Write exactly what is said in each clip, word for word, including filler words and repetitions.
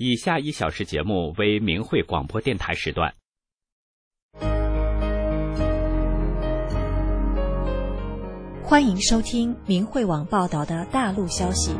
以下一小时节目为明慧广播电台时段。 欢迎收听明慧网报道的大陆消息。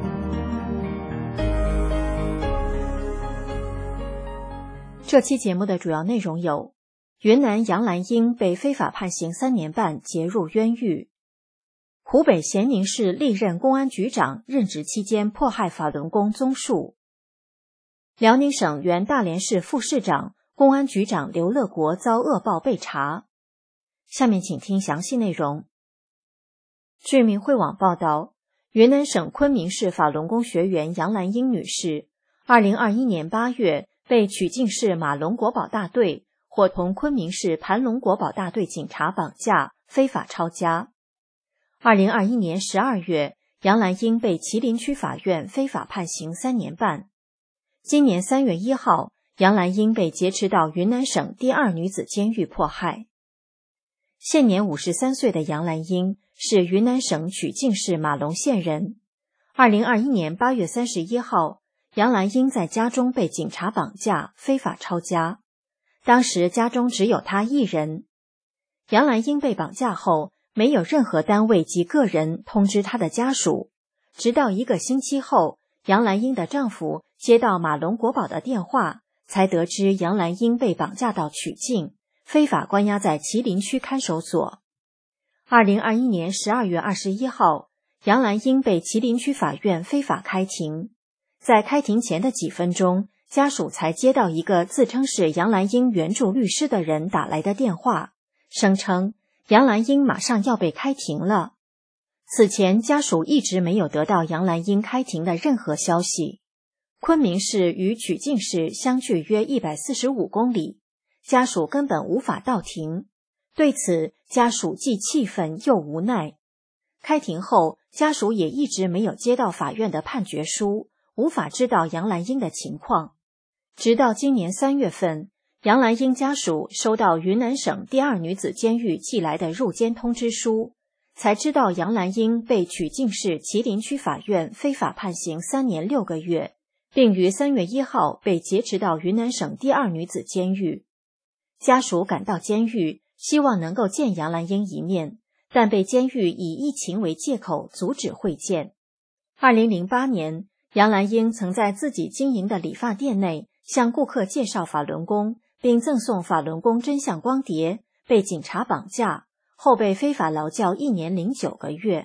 这期节目的主要内容有：云南杨兰英被非法判刑三年半，结入冤狱；湖北咸宁市历任公安局长任职期间迫害法轮功综述；辽宁省原大连市副市长、公安局长刘乐国遭恶报被查。下面请听详细内容。据明慧网报道，云南省昆明市法轮功学员杨兰英女士，二零二一年八月被曲靖市马龙国宝大队伙同昆明市盘龙国宝大队警察绑架，非法抄家。二零二一年十二月，杨兰英被麒麟区法院非法判刑三年半。今年三月一号，杨兰英被劫持到云南省第二女子监狱迫害。现年五十三岁的杨兰英是云南省曲靖市马龙县人。二零二一年八月三十一号，杨兰英在家中被警察绑架，非法抄家。当时家中只有她一人。杨兰英被绑架后，没有任何单位及个人通知她的家属。直到一个星期后，杨兰英的丈夫接到马龙国宝的电话，才得知杨兰英被绑架到曲靖，非法关押在麒麟区看守所。二零二一年十二月二十一号，杨兰英被麒麟区法院非法开庭。在开庭前的几分钟，家属才接到一个自称是杨兰英援助律师的人打来的电话，声称杨兰英马上要被开庭了。此前家属一直没有得到杨兰英开庭的任何消息。昆明市与曲靖市相距约一百四十五公里，家属根本无法到庭。对此，家属既气愤又无奈。开庭后，家属也一直没有接到法院的判决书，无法知道杨兰英的情况。直到今年三月份，杨兰英家属收到云南省第二女子监狱寄来的入监通知书，才知道杨兰英被曲靖市麒麟区法院非法判刑三年六个月，并于三月一号被劫持到云南省第二女子监狱。家属赶到监狱，希望能够见杨兰英一面，但被监狱以疫情为借口阻止会见。二零零八年，杨兰英曾在自己经营的理发店内向顾客介绍法轮功，并赠送法轮功真相光碟，被警察绑架，后被非法劳教一年零九个月。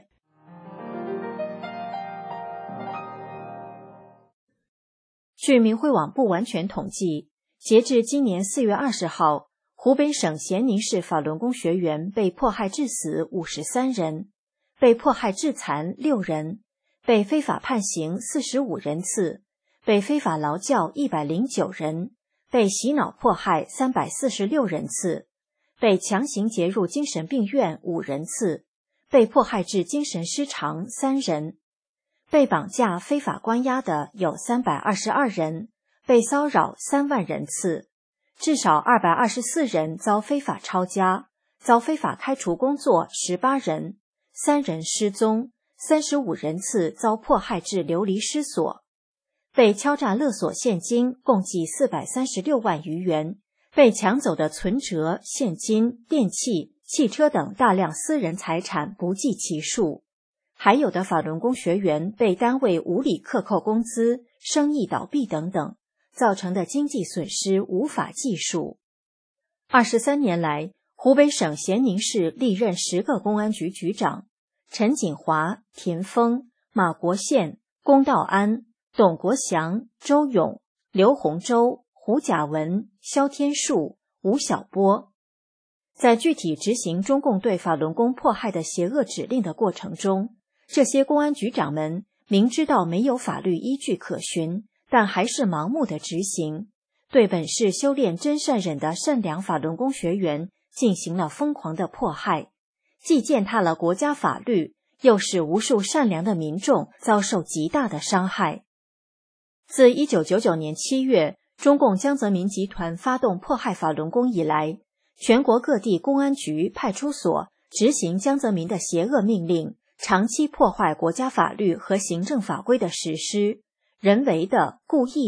据明慧网不完全统计，截至今年四月二十号，湖北省咸宁市法轮功学员被迫害致死五十三人，被迫害致残六人，被非法判刑四十五人次，被非法劳教一百零九人，被洗脑迫害三百四十六人次，被强行劫入精神病院五人次，被迫害致精神失常三人，被绑架非法关押的有三百二十二人，被骚扰三万人次，至少二百二十四人遭非法抄家，遭非法开除工作十八人，三人失踪，三十五人次遭迫害致流离失所，被敲诈勒索现金共计四百三十六万余元，被抢走的存折、现金、电器、汽车等大量私人财产不计其数。还有的法轮功学员被单位无理克扣工资、生意倒闭等等，造成的经济损失无法计数。二十三年来，湖北省咸宁市历任十个公安局局长，陈锦华、田丰、马国宪、龚道安、董国祥、周勇、刘洪洲、胡甲文、肖天树、吴晓波，在具体执行中共对法轮功迫害的邪恶指令的过程中，这些公安局长们明知道没有法律依据可循，但还是盲目的执行，对本市修炼真善忍的善良法轮功学员进行了疯狂的迫害，既践踏了国家法律，又使无数善良的民众遭受极大的伤害。自一九九九年七月，中共江泽民集团发动迫害法轮功以来，全国各地公安局、派出所执行江泽民的邪恶命令，长期破坏国家法律和行政法规的实施，人为的、故意的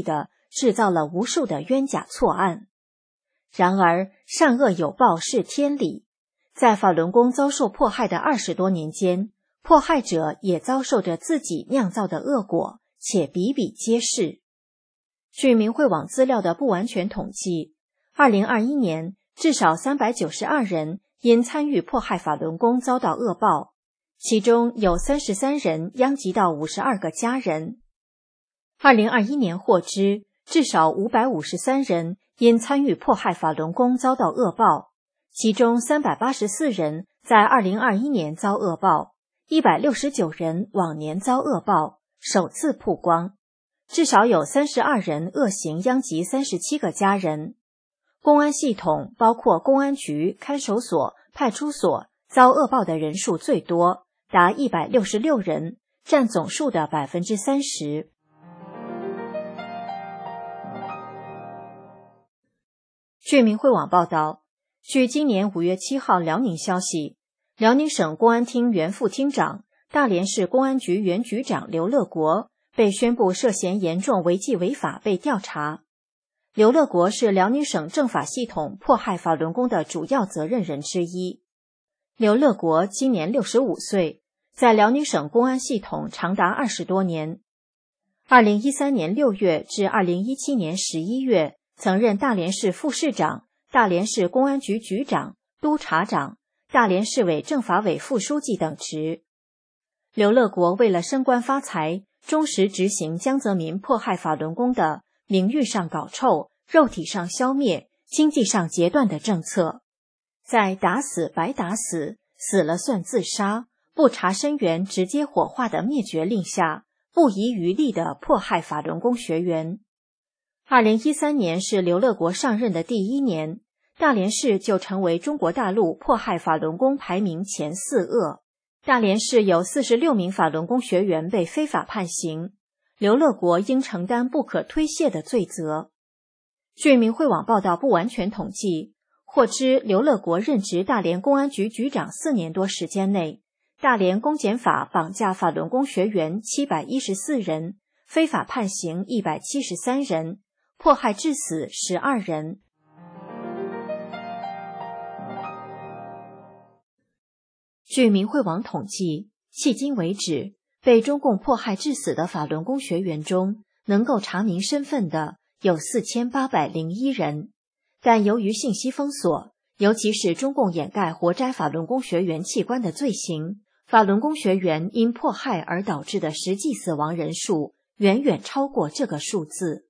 制造了无数的冤假错案。然而，善恶有报是天理，在法轮功遭受迫害的二十多年间，迫害者也遭受着自己酿造的恶果，且比比皆是。据明慧网资料的不完全统计，二零二一年至少三百九十二人因参与迫害法轮功遭到恶报，其中有三十三人殃及到五十二个家人。二零二一年获知，至少五百五十三人因参与迫害法轮功遭到恶报，其中三百八十四人在二零二一年遭恶报，一百六十九人往年遭恶报，首次曝光。至少有三十二人恶行殃及三十七个家人。公安系统包括公安局、看守所、派出所遭恶报的人数最多，达一百六十六人，占总数的 百分之三十。据明慧网报道，据今年五月七号辽宁消息，辽宁省公安厅原副厅长、大连市公安局原局长刘乐国被宣布涉嫌严重违纪违法被调查。刘乐国是辽宁省政法系统迫害法轮功的主要责任人之一。刘乐国今年六十五岁，在辽宁省公安系统长达二十多年。二零一三年六月至二零一七年十一月，曾任大连市副市长、大连市公安局局长、督察长、大连市委政法委副书记等职。刘乐国为了升官发财，忠实执行江泽民迫害法轮功的名誉上搞臭、肉体上消灭、经济上截断的政策，在打死白打死、死了算自杀、不查身源直接火化的灭绝令下，不遗余力地迫害法轮功学员。二零一三年是刘乐国上任的第一年，大连市就成为中国大陆迫害法轮功排名前四恶。大连市有四十六名法轮功学员被非法判刑，刘乐国应承担不可推卸的罪责。据明慧网报道不完全统计，获知刘乐国任职大连公安局局长四年多时间内，大连公检法绑架法轮功学员七百一十四人，非法判刑一百七十三人，迫害致死十二人。据明慧网统计，迄今为止，被中共迫害致死的法轮功学员中，能够查明身份的有四千八百零一人，但由于信息封锁，尤其是中共掩盖活摘法轮功学员器官的罪行，法轮功学员因迫害而导致的实际死亡人数远远超过这个数字。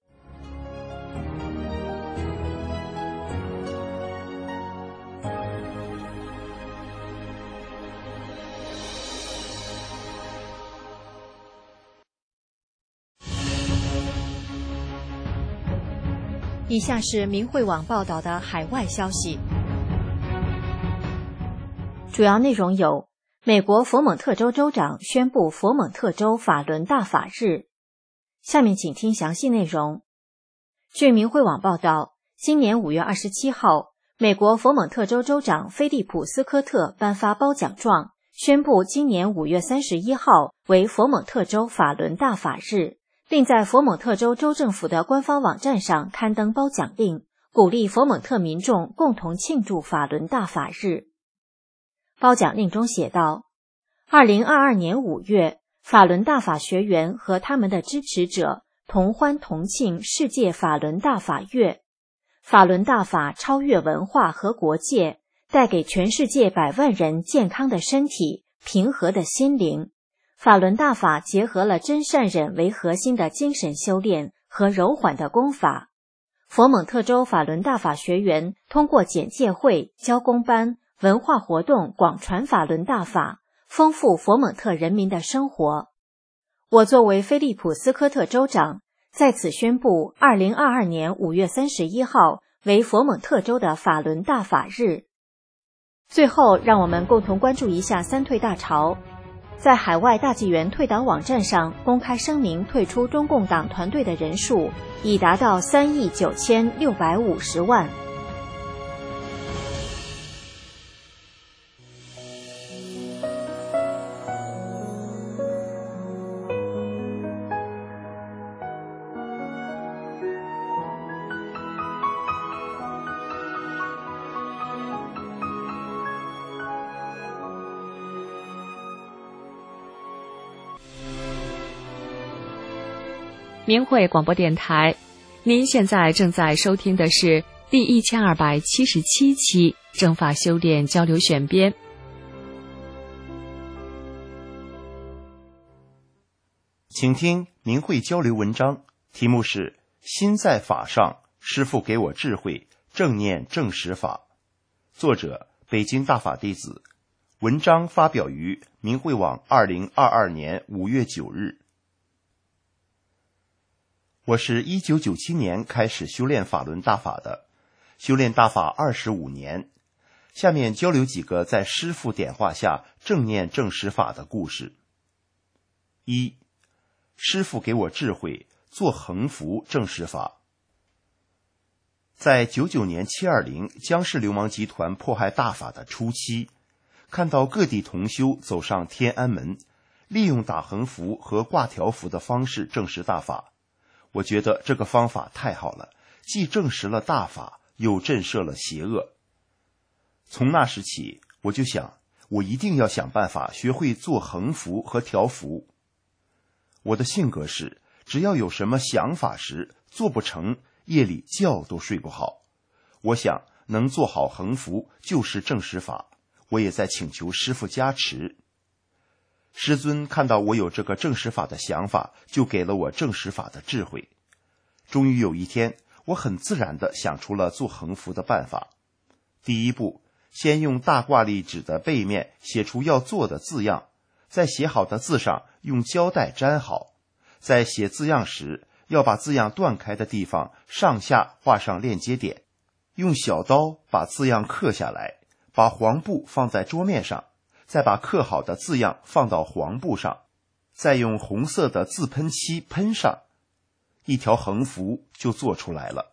以下是明慧网报道的海外消息，主要内容有：美国佛蒙特州州长宣布佛蒙特州法轮大法日。下面请听详细内容。据明慧网报道，今年五月二十七号，美国佛蒙特州州长菲利普斯科特颁发褒奖状，宣布今年五月三十一号为佛蒙特州法轮大法日，并在佛蒙特州州政府的官方网站上刊登褒奖令，鼓励佛蒙特民众共同庆祝法轮大法日。褒奖令中写道，二零二二年五月，法轮大法学员和他们的支持者同欢同庆世界法轮大法月。法轮大法超越文化和国界，带给全世界百万人健康的身体、平和的心灵。法轮大法结合了真善忍为核心的精神修炼和柔缓的功法。佛蒙特州法轮大法学员通过简介会、教工班、文化活动广传法轮大法，丰富佛蒙特人民的生活。我作为菲利普斯科特州长，在此宣布二零二二年五月三十一号为佛蒙特州的法轮大法日。最后，让我们共同关注一下三退大潮。在海外大纪元退党网站上公开声明退出中共党团队的人数已达到三亿九千六百五十万。 明慧广播电台，您现在正在收听的是第一千二百七十七期正法修炼交流选编。 请听明慧交流文章，题目是心在法上，师父给我智慧，正念正实法。作者北京大法弟子，文章发表于明慧网二零二二年五月九日。我是一九九七年开始修炼法轮大法的，修炼大法二十五年。下面交流几个在师父点化下正念正实法的故事。一，师父给我智慧，做横幅正实法。在九九年七二零江氏流氓集团迫害大法的初期，看到各地同修走上天安门，利用打横幅和挂条幅的方式证实大法，我觉得这个方法太好了，既证实了大法，又震慑了邪恶。从那时起，我就想，我一定要想办法学会做横幅和条幅。我的性格是，只要有什么想法时做不成，夜里觉都睡不好。我想能做好横幅就是正实法，我也在请求师父加持。师尊看到我有这个正实法的想法，就给了我正实法的智慧。终于有一天，我很自然地想出了做横幅的办法。第一步，先用大挂历纸的背面写出要做的字样，在写好的字上用胶带粘好。在写字样时，要把字样断开的地方上下画上链接点，用小刀把字样刻下来，把黄布放在桌面上，再把刻好的字样放到黄布上，再用红色的字喷漆喷上，一条横幅就做出来了。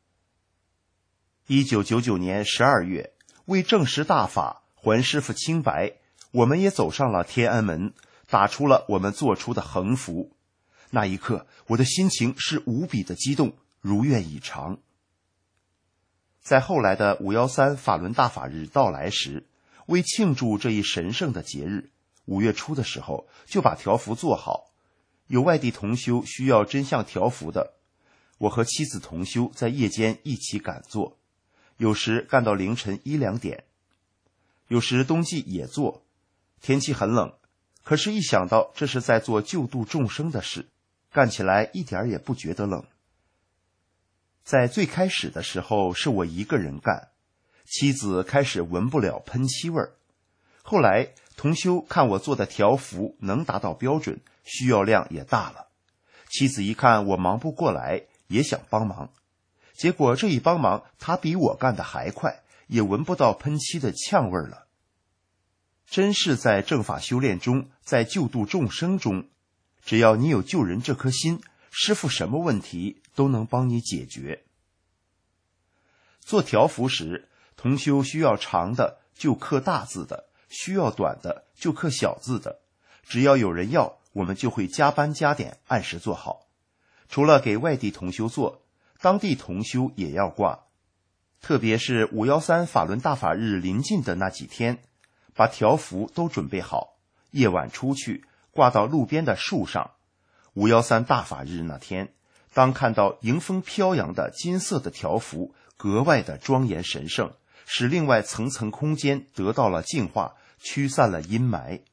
一九九九年十二月，为证实大法，还师父清白，我们也走上了天安门，打出了我们做出的横幅。那一刻，我的心情是无比的激动，如愿以偿。在后来的五一三法轮大法日到来时，为庆祝这一神圣的节日，五月初的时候就把条幅做好。有外地同修需要真相条幅的，我和妻子同修在夜间一起赶做，有时干到凌晨一两点。有时冬季也做，天气很冷，可是一想到这是在做救度众生的事，干起来一点也不觉得冷。在最开始的时候是我一个人干，妻子开始闻不了喷漆味儿。后来同修看我做的条幅能达到标准，需要量也大了。妻子一看我忙不过来，也想帮忙。结果这一帮忙，他比我干得还快，也闻不到喷漆的呛味了。真是在正法修炼中，在救度众生中，只要你有救人这颗心，师父什么问题都能帮你解决。做条幅时，同修需要长的就刻大字的，需要短的就刻小字的，只要有人要，我们就会加班加点按时做好。除了给外地同修做，当地同修也要挂。特别是五一三法轮大法日临近的那几天，把条幅都准备好，夜晚出去挂到路边的树上。五一三大法日那天，当看到迎风飘扬的金色的条幅，格外的庄严神圣，使另外层层空间得到了净化，驱散了阴霾。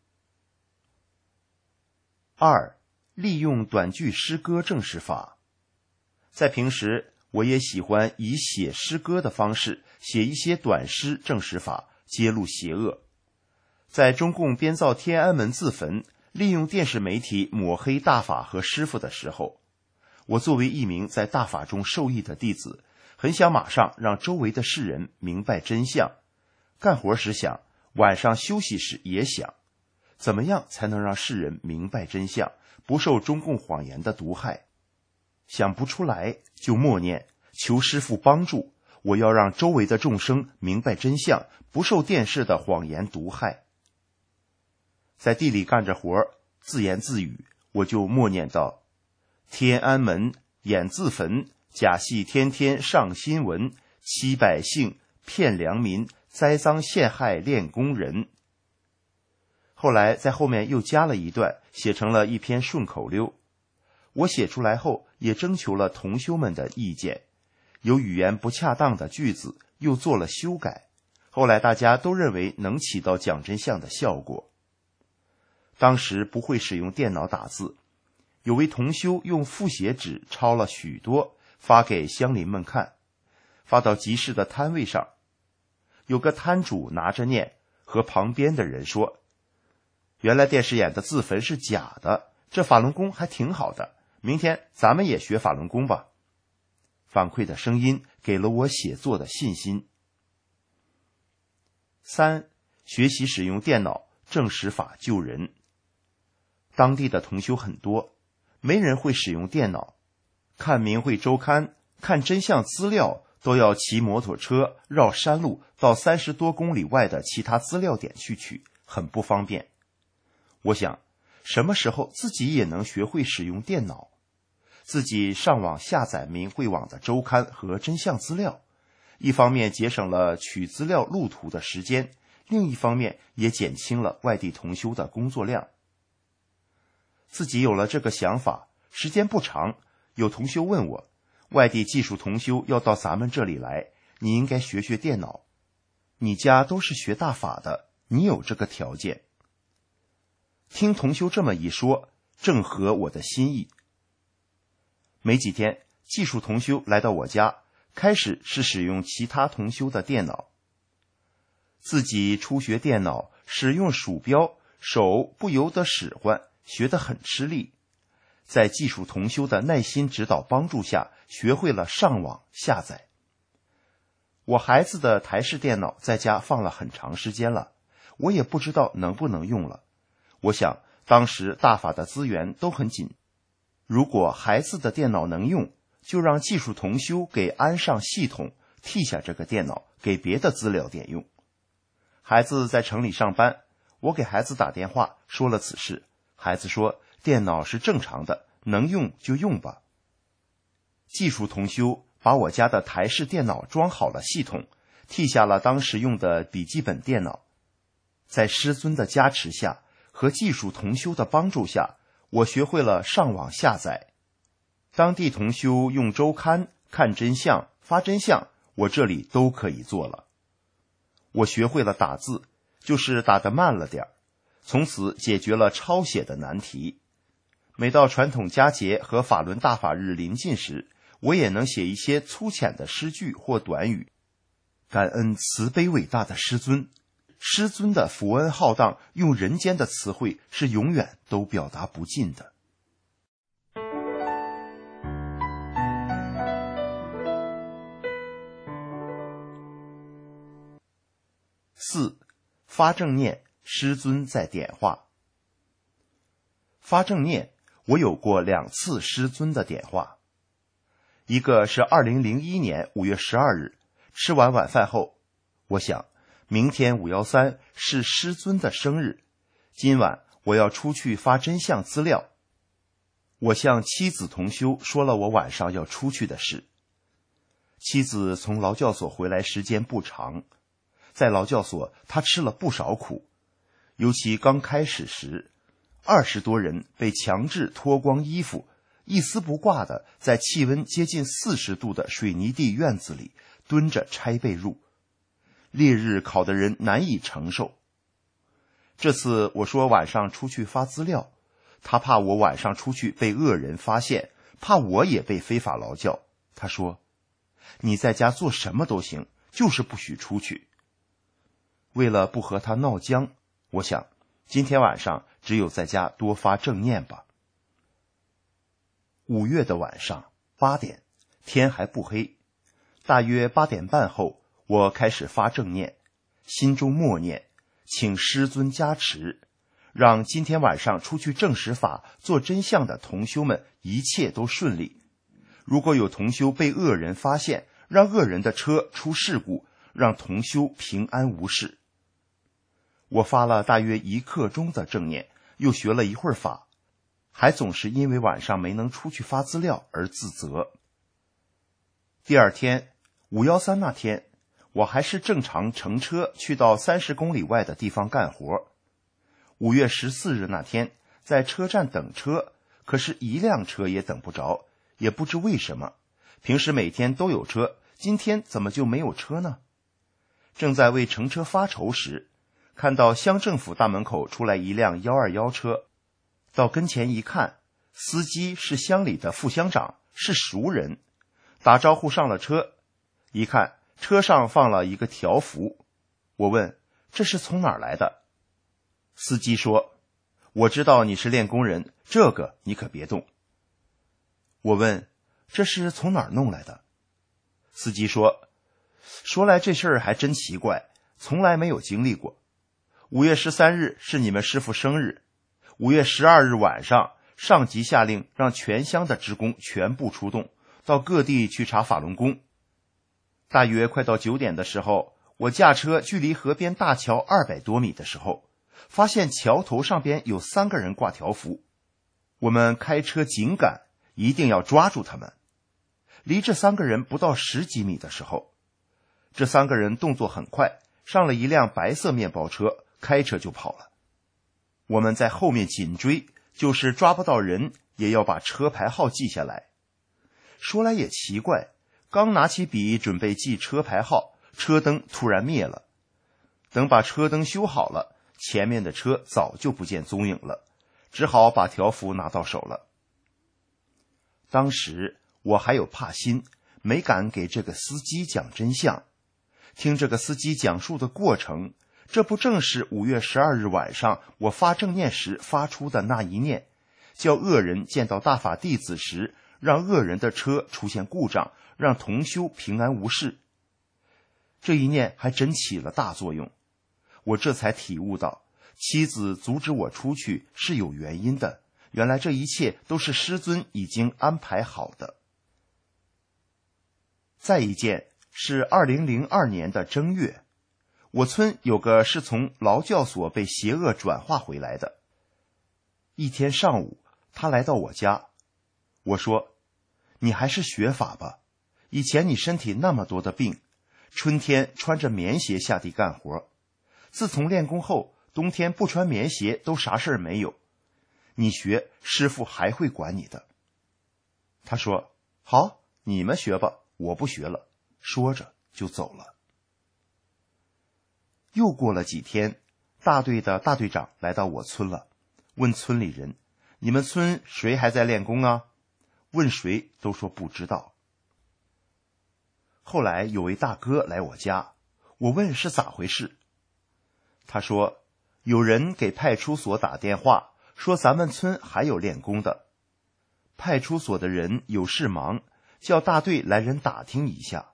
二，利用短句诗歌证实法。在平时，我也喜欢以写诗歌的方式写一些短诗证实法，揭露邪恶。在中共编造天安门自焚，利用电视媒体抹黑大法和师父的时候，我作为一名在大法中受益的弟子，很想马上让周围的世人明白真相。干活时想，晚上休息时也想，怎么样才能让世人明白真相，不受中共谎言的毒害？想不出来就默念，求师父帮助，我要让周围的众生明白真相，不受电视的谎言毒害。在地里干着活，自言自语，我就默念道：天安门演自焚，假戏天天上新闻，欺百姓骗良民，栽赃陷害练功人。后来在后面又加了一段，写成了一篇顺口溜。 我写出来后也征求了同修们的意见，有语言不恰当的句子又做了修改，后来大家都认为能起到讲真相的效果。当时不会使用电脑打字，有位同修用复写纸抄了许多，发给乡邻们看，发到集市的摊位上。有个摊主拿着念，和旁边的人说，原来电视演的自焚是假的，这法轮功还挺好的，明天咱们也学法轮功吧。反馈的声音给了我写作的信心。三、学习使用电脑证实法救人。当地的同修很多，没人会使用电脑，看明慧周刊、看真相资料都要骑摩托车绕山路到三十多公里外的其他资料点去取，很不方便。我想，什么时候自己也能学会使用电脑，自己上网下载明慧网的周刊和真相资料，一方面节省了取资料路途的时间，另一方面也减轻了外地同修的工作量。自己有了这个想法，时间不长，有同修问我，外地技术同修要到咱们这里来，你应该学学电脑。你家都是学大法的，你有这个条件。听同修这么一说，正合我的心意。没几天，技术同修来到我家，开始是使用其他同修的电脑。自己初学电脑，使用鼠标，手不由得使唤，学得很吃力。在技术同修的耐心指导帮助下，学会了上网下载。我孩子的台式电脑在家放了很长时间了，我也不知道能不能用了。我想当时大法的资源都很紧，如果孩子的电脑能用，就让技术同修给安上系统，替下这个电脑给别的资料点用。孩子在城里上班，我给孩子打电话说了此事，孩子说电脑是正常的，能用就用吧。技术同修把我家的台式电脑装好了系统，替下了当时用的笔记本电脑。在师尊的加持下和技术同修的帮助下，我学会了上网下载。当地同修用周刊、看真相、发真相，我这里都可以做了。我学会了打字，就是打得慢了点儿，从此解决了抄写的难题。每到传统佳节和法轮大法日临近时，我也能写一些粗浅的诗句或短语。感恩慈悲伟大的师尊，师尊的福恩浩荡，用人间的词汇是永远都表达不尽的。四、发正念，师尊在点化。发正念，我有过两次师尊的点化。一个是二零零一年五月十二日，吃完晚饭后，我想明天五一三是师尊的生日，今晚我要出去发真相资料。我向妻子同修说了我晚上要出去的事。妻子从劳教所回来时间不长，在劳教所她吃了不少苦，尤其刚开始时，二十多人被强制脱光衣服，一丝不挂的在气温接近四十度的水泥地院子里蹲着拆被褥，烈日烤得人难以承受。这次我说晚上出去发资料，他怕我晚上出去被恶人发现，怕我也被非法劳教。他说，你在家做什么都行，就是不许出去。为了不和他闹僵，我想今天晚上只有在家多发正念吧。五月的晚上八点，天还不黑，大约八点半后，我开始发正念，心中默念，请师尊加持，让今天晚上出去证实法做真相的同修们一切都顺利。如果有同修被恶人发现，让恶人的车出事故，让同修平安无事。我发了大约一刻钟的正念，又学了一会儿法，还总是因为晚上没能出去发资料而自责。第二天五一三那天，我还是正常乘车去到三十公里外的地方干活。五月十四日那天，在车站等车， 可是一辆车也等不着，也不知为什么，平时每天都有车，今天怎么就没有车呢？正在为乘车发愁时，看到乡政府大门口出来一辆一二一车，到跟前一看，司机是乡里的副乡长，是熟人，打招呼上了车，一看车上放了一个条幅，我问这是从哪儿来的？司机说，我知道你是练工人，这个你可别动。我问这是从哪儿弄来的？司机说，说来这事儿还真奇怪，从来没有经历过。五月十三日是你们师傅生日，五月十二日晚上，上级下令让全乡的职工全部出动，到各地去查法轮功。大约快到九点的时候，我驾车距离河边大桥二百多米的时候，发现桥头上边有三个人挂条幅，我们开车紧赶，一定要抓住他们。离这三个人不到十几米的时候，这三个人动作很快，上了一辆白色面包车，开车就跑了。我们在后面紧追，就是抓不到人，也要把车牌号记下来。说来也奇怪，刚拿起笔准备记车牌号，车灯突然灭了。等把车灯修好了，前面的车早就不见踪影了，只好把条幅拿到手了。当时我还有怕心，没敢给这个司机讲真相。听这个司机讲述的过程，这不正是五月十二日晚上我发正念时发出的那一念，叫恶人见到大法弟子时，让恶人的车出现故障，让同修平安无事。这一念还真起了大作用，我这才体悟到，妻子阻止我出去是有原因的，原来这一切都是师尊已经安排好的。再一件是二零零二年的正月，我村有个是从劳教所被邪恶转化回来的。一天上午，他来到我家，我说，你还是学法吧，以前你身体那么多的病，春天穿着棉鞋下地干活，自从练功后，冬天不穿棉鞋都啥事儿没有，你学，师父还会管你的。他说，好，你们学吧，我不学了，说着就走了。又过了几天，大队的大队长来到我村了，问村里人，你们村谁还在练功啊？问谁都说不知道。后来有位大哥来我家，我问是咋回事，他说，有人给派出所打电话，说咱们村还有练功的，派出所的人有事忙，叫大队来人打听一下。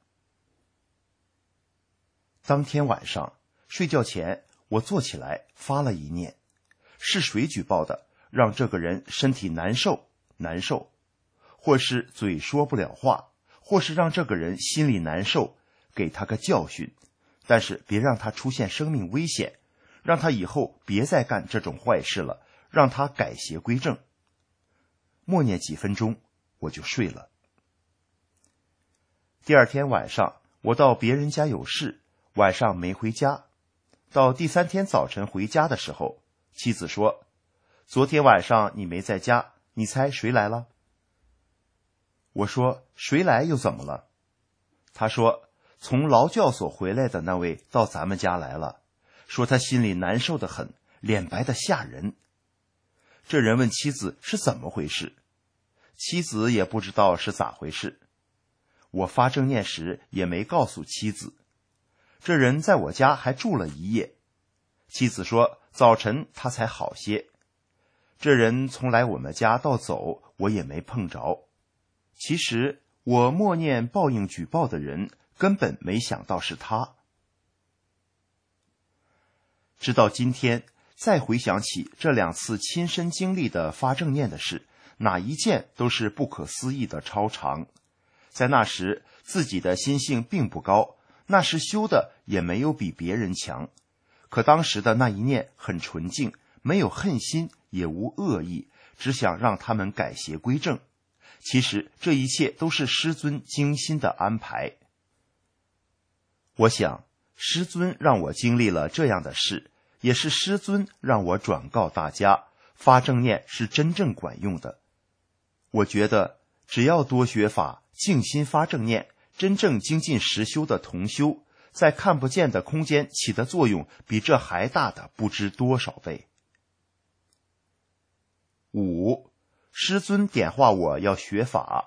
当天晚上睡觉前，我坐起来发了一念，是谁举报的，让这个人身体难受难受，或是嘴说不了话，或是让这个人心里难受，给他个教训，但是别让他出现生命危险，让他以后别再干这种坏事了，让他改邪归正。默念几分钟，我就睡了。第二天晚上，我到别人家有事，晚上没回家。到第三天早晨回家的时候，妻子说，昨天晚上你没在家，你猜谁来了？我说，谁来又怎么了？他说，从劳教所回来的那位到咱们家来了，说他心里难受得很，脸白得吓人。这人问妻子是怎么回事，妻子也不知道是咋回事。我发正念时也没告诉妻子。这人在我家还住了一夜，妻子说早晨他才好些。这人从来我们家到走，我也没碰着。其实我默念报应举报的人，根本没想到是他。直到今天，再回想起这两次亲身经历的发正念的事，哪一件都是不可思议的超常。在那时，自己的心性并不高，那时修的也没有比别人强，可当时的那一念很纯净，没有恨心，也无恶意，只想让他们改邪归正。其实这一切都是师尊精心的安排。我想，师尊让我经历了这样的事，也是师尊让我转告大家，发正念是真正管用的。 我觉得只要多学法，静心发正念，真正精进实修的同修，在看不见的空间起的作用比这还大的不知多少倍。五，师尊点化我要学法。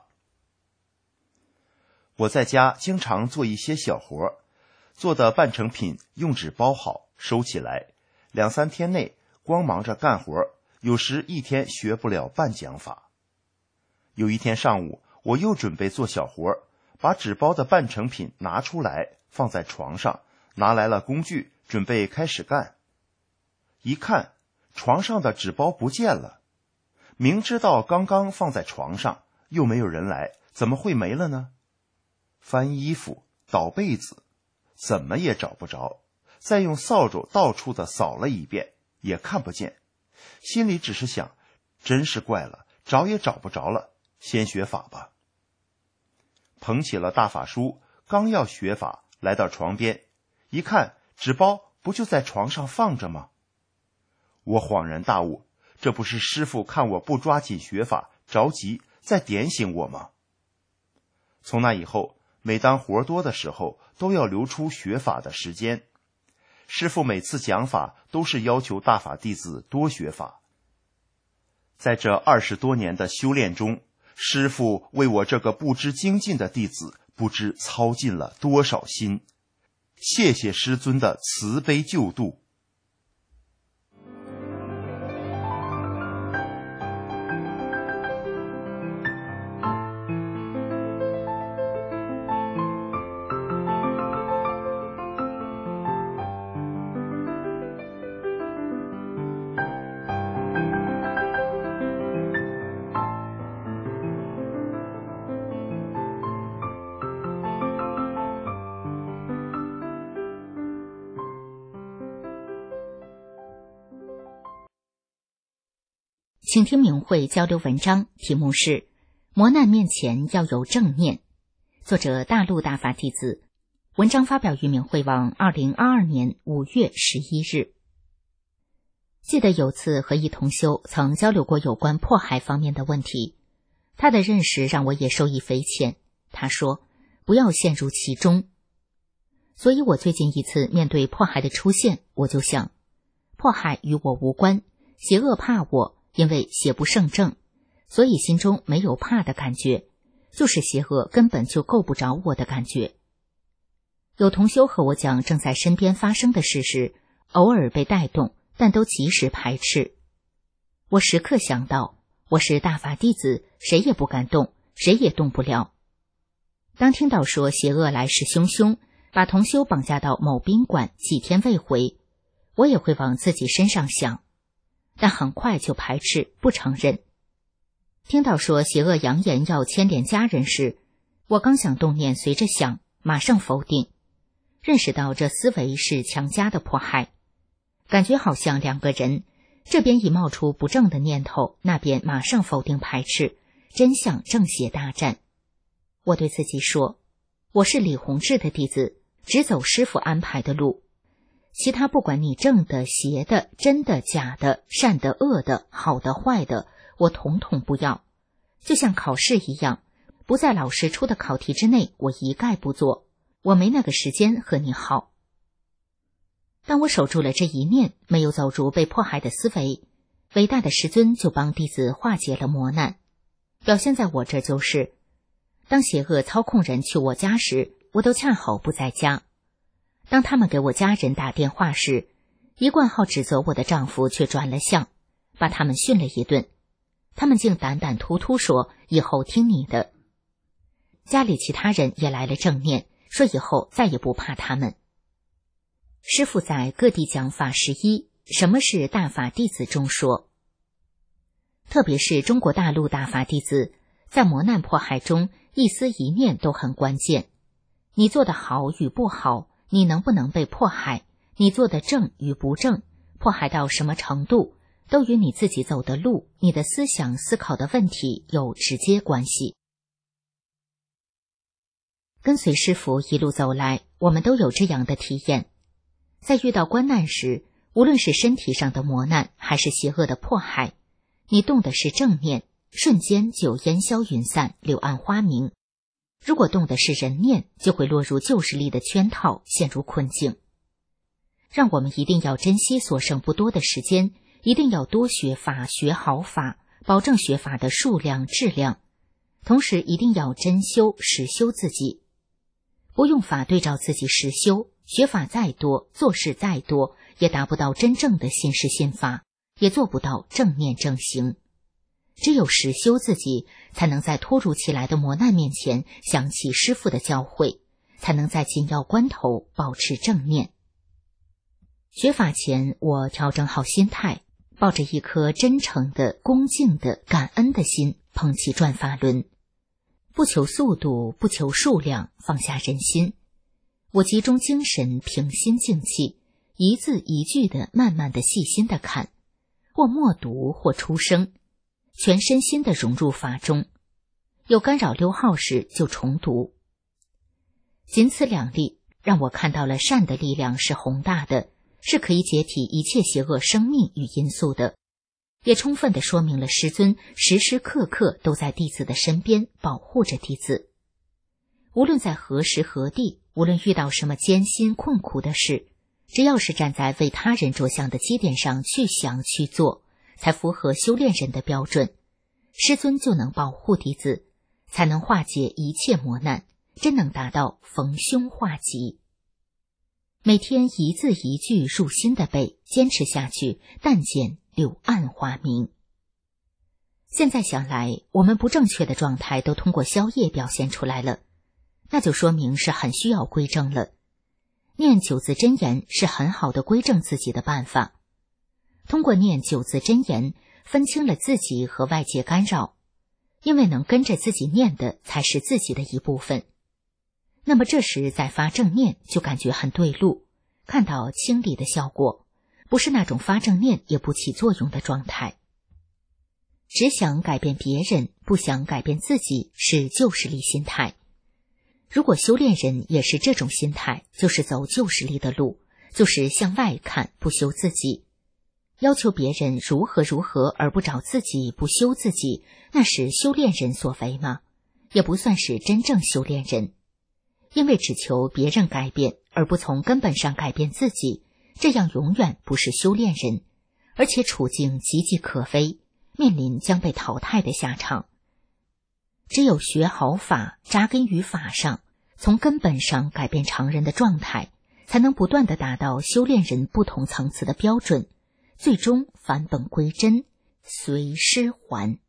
我在家经常做一些小活，做的半成品用纸包好收起来，两三天内光忙着干活，有时一天学不了半讲法。有一天上午，我又准备做小活，把纸包的半成品拿出来放在床上，拿来了工具准备开始干。一看，床上的纸包不见了，明知道刚刚放在床上，又没有人来，怎么会没了呢？翻衣服倒被子，怎么也找不着，再用扫帚到处的扫了一遍，也看不见，心里只是想，真是怪了，找也找不着了，先学法吧。捧起了大法书，刚要学法，来到床边，一看纸包不就在床上放着吗？我恍然大悟，这不是师父看我不抓紧学法着急，在点醒我吗？从那以后，每当活多的时候，都要留出学法的时间。师父每次讲法都是要求大法弟子多学法。在这二十多年的修炼中，师父为我这个不知精进的弟子，不知操尽了多少心。谢谢师尊的慈悲救度。 请听明慧交流文章，题目是磨难面前要有正念，作者大陆大法弟子，文章发表于明慧网二零二二年五月十一日。记得有次和一同修曾交流过有关迫害方面的问题，他的认识让我也受益匪浅。他说不要陷入其中。所以我最近一次面对迫害的出现，我就想，迫害与我无关，邪恶怕我，因为邪不胜正，所以心中没有怕的感觉，就是邪恶根本就够不着我的感觉。有同修和我讲正在身边发生的事时，偶尔被带动，但都及时排斥。我时刻想到，我是大法弟子，谁也不敢动，谁也动不了。当听到说邪恶来势汹汹，把同修绑架到某宾馆几天未回，我也会往自己身上想，但很快就排斥不承认。听到说邪恶扬言要牵连家人时，我刚想动念随着想，马上否定，认识到这思维是强加的迫害，感觉好像两个人，这边一冒出不正的念头，那边马上否定排斥，真像正邪大战。我对自己说，我是李洪志的弟子，只走师父安排的路，其他不管你正的邪的真的假的善的恶的好的坏的，我统统不要。就像考试一样，不在老师出的考题之内，我一概不做，我没那个时间和你耗。当我守住了这一念，没有走入被迫害的思维，伟大的师尊就帮弟子化解了磨难。表现在我这就是，当邪恶操控人去我家时，我都恰好不在家。当他们给我家人打电话时，一贯好指责我的丈夫却转了向，把他们训了一顿。他们竟胆胆突突说，以后听你的。家里其他人也来了正念，说以后再也不怕他们。师父在各地讲法十一，什么是大法弟子中说，特别是中国大陆大法弟子，在磨难迫害中，一思一念都很关键。你做的好与不好，你能不能被迫害，你做的正与不正，迫害到什么程度，都与你自己走的路，你的思想思考的问题有直接关系。跟随师父一路走来，我们都有这样的体验，在遇到关难时，无论是身体上的磨难还是邪恶的迫害，你动的是正念， 瞬间就烟消云散，柳暗花明。如果动的是人念，就会落入旧势力的圈套，陷入困境。让我们一定要珍惜所剩不多的时间，一定要多学法，学好法，保证学法的数量质量，同时一定要真修实修自己。不用法对照自己实修，学法再多，做事再多，也达不到真正的心事心法，也做不到正念正行。只有实修自己，才能在突如其来的磨难面前想起师父的教诲，才能在紧要关头保持正念。学法前，我调整好心态，抱着一颗真诚的、恭敬的、感恩的心，捧起转法轮。不求速度，不求数量，放下人心。我集中精神，平心静气，一字一句的慢慢的细心的看，或默读，或出声，全身心的融入法中。有干扰溜号时就重读。仅此两例，让我看到了善的力量是宏大的，是可以解体一切邪恶生命与因素的，也充分地说明了师尊时时刻刻都在弟子的身边保护着弟子。无论在何时何地，无论遇到什么艰辛困苦的事，只要是站在为他人着想的基点上去想去做，才符合修炼人的标准，师尊就能保护弟子，才能化解一切磨难，真能达到逢凶化吉。每天一字一句入心的背，坚持下去，但见柳暗花明。现在想来，我们不正确的状态都通过宵夜表现出来了，那就说明是很需要归正了。念九字真言是很好的归正自己的办法。通过念九字真言，分清了自己和外界干扰，因为能跟着自己念的才是自己的一部分。那么这时再发正念，就感觉很对路，看到清理的效果，不是那种发正念也不起作用的状态。只想改变别人，不想改变自己，是旧势力心态。如果修炼人也是这种心态，就是走旧势力的路，就是向外看，不修自己。要求别人如何如何而不找自己，不修自己，那是修炼人所为吗？也不算是真正修炼人。因为只求别人改变，而不从根本上改变自己，这样永远不是修炼人，而且处境岌岌可危，面临将被淘汰的下场。只有学好法，扎根于法上，从根本上改变常人的状态，才能不断地达到修炼人不同层次的标准，最终返本归真，随师还。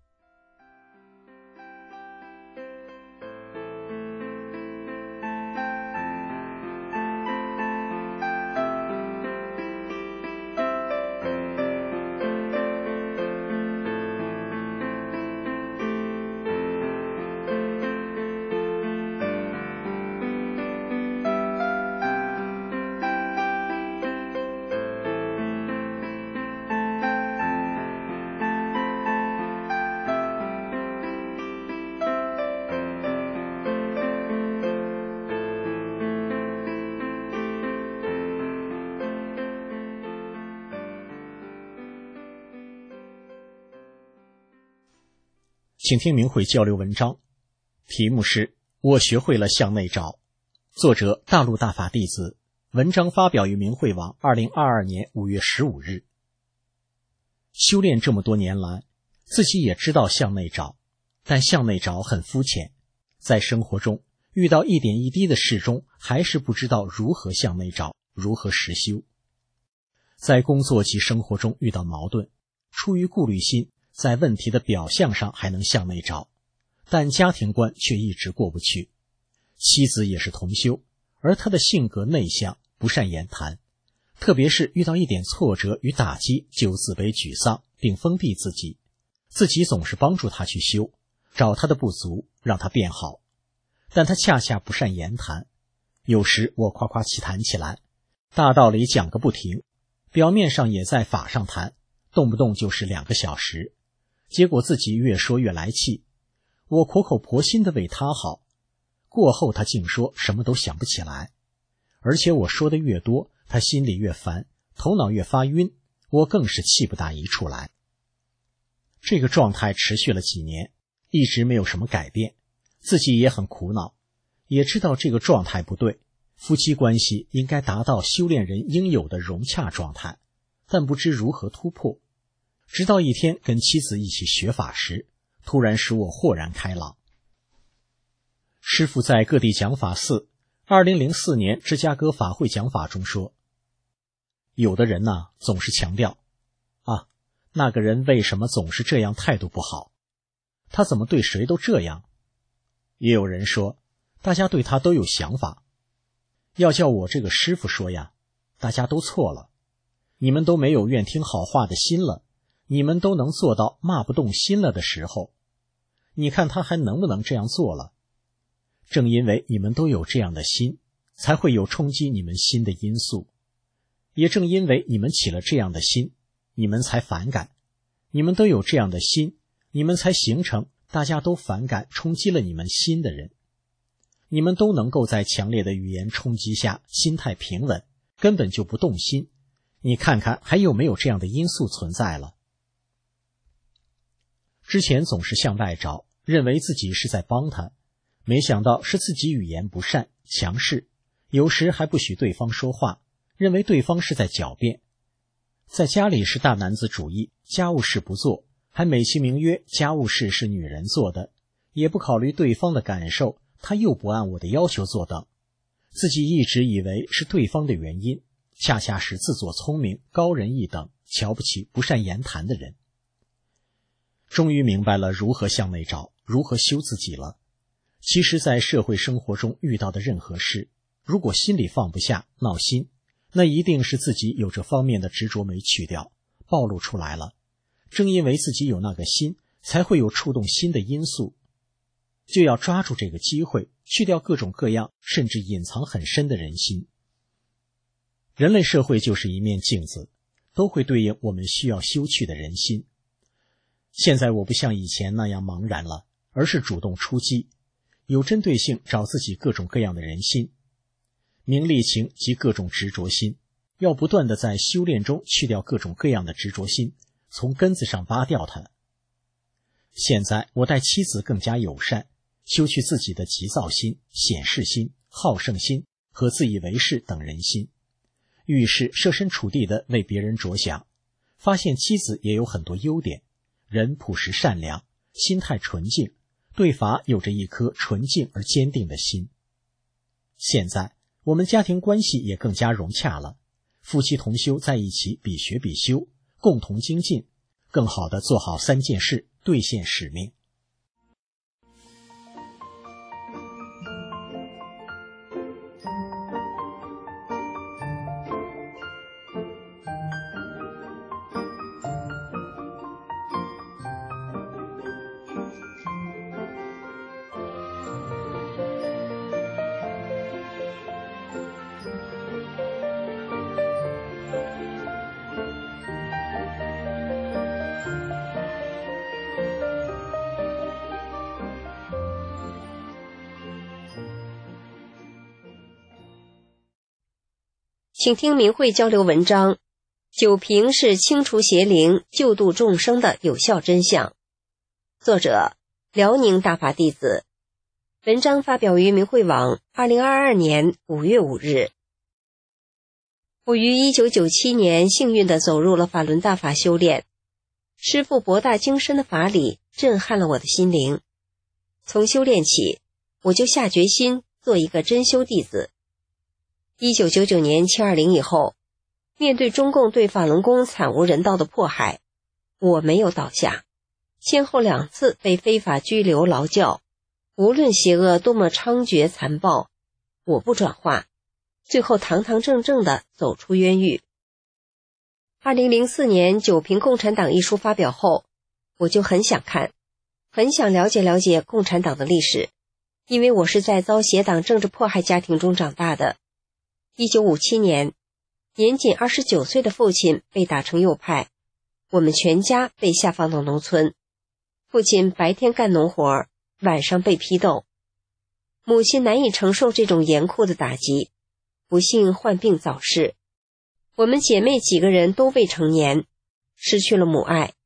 请听明慧交流文章，题目是我学会了向内找，作者大陆大法弟子，文章发表于明慧网二零二二年五月十五日。修炼这么多年来，自己也知道向内找，但向内找很肤浅，在生活中遇到一点一滴的事中，还是不知道如何向内找，如何实修。在工作及生活中遇到矛盾，出于顾虑心，在问题的表象上还能向内找，但家庭观却一直过不去。妻子也是同修，而她的性格内向，不善言谈，特别是遇到一点挫折与打击就自卑沮丧，并封闭自己。自己总是帮助她去修，找她的不足，让她变好。但她恰恰不善言谈，有时我夸夸其谈起来，大道理讲个不停，表面上也在法上谈，动不动就是两个小时。结果自己越说越来气，我苦口婆心地为他好，过后他竟说什么都想不起来，而且我说的越多，他心里越烦，头脑越发晕，我更是气不打一处来。 这个状态持续了几年，一直没有什么改变，自己也很苦恼，也知道这个状态不对，夫妻关系应该达到修炼人应有的融洽状态，但不知如何突破。直到一天跟妻子一起学法时，突然使我豁然开朗。师父在各地讲法寺二零零四年芝加哥法会讲法中说，有的人呢，总是强调啊，那个人为什么总是这样态度不好？他怎么对谁都这样？也有人说，大家对他都有想法。要叫我这个师父说呀，大家都错了，你们都没有愿听好话的心了，你们都能做到骂不动心了的时候，你看他还能不能这样做了？正因为你们都有这样的心，才会有冲击你们心的因素。也正因为你们起了这样的心，你们才反感。你们都有这样的心，你们才形成大家都反感冲击了你们心的人。你们都能够在强烈的语言冲击下心态平稳，根本就不动心。你看看还有没有这样的因素存在了？之前总是向外找，认为自己是在帮他，没想到是自己语言不善、强势，有时还不许对方说话，认为对方是在狡辩。在家里是大男子主义，家务事不做，还美其名曰家务事是女人做的，也不考虑对方的感受，他又不按我的要求做等。自己一直以为是对方的原因，恰恰是自作聪明、高人一等，瞧不起不善言谈的人。终于明白了如何向内找，如何修自己了。其实在社会生活中遇到的任何事，如果心里放不下、闹心，那一定是自己有这方面的执着没去掉，暴露出来了。正因为自己有那个心，才会有触动心的因素。就要抓住这个机会，去掉各种各样甚至隐藏很深的人心。人类社会就是一面镜子，都会对应我们需要修去的人心。现在我不像以前那样茫然了，而是主动出击，有针对性找自己各种各样的人心。名利情及各种执着心，要不断地在修炼中去掉各种各样的执着心，从根子上扒掉它。现在我待妻子更加友善，修去自己的急躁心、显示心、好胜心和自以为是等人心，遇事设身处地地为别人着想，发现妻子也有很多优点，人朴实善良，心态纯净，对法有着一颗纯净而坚定的心。现在我们家庭关系也更加融洽了，夫妻同修在一起比学比修，共同精进，更好地做好三件事，兑现使命。 请听明慧交流文章，酒瓶是清除邪灵、救度众生的有效真相。作者：辽宁大法弟子。文章发表于明慧网二零二二年五月五日。我于一九九七年幸运地走入了法轮大法修炼，师父博大精深的法理震撼了我的心灵。从修炼起，我就下决心做一个真修弟子。一九九九年七二零以后，面对中共对法轮功惨无人道的迫害，我没有倒下，先后两次被非法拘留劳教，无论邪恶多么猖獗残暴，我不转化，最后堂堂正正地走出冤狱。二零零四年《九评共产党》一书发表后，我就很想看，很想了解了解共产党的历史，因为我是在遭邪党政治迫害家庭中长大的。一九五七年，年仅二十九岁的父亲被打成右派，我们全家被下放到农村。父亲白天干农活，晚上被批斗。母亲难以承受这种严酷的打击，不幸患病早逝。我们姐妹几个人都未成年，失去了母爱，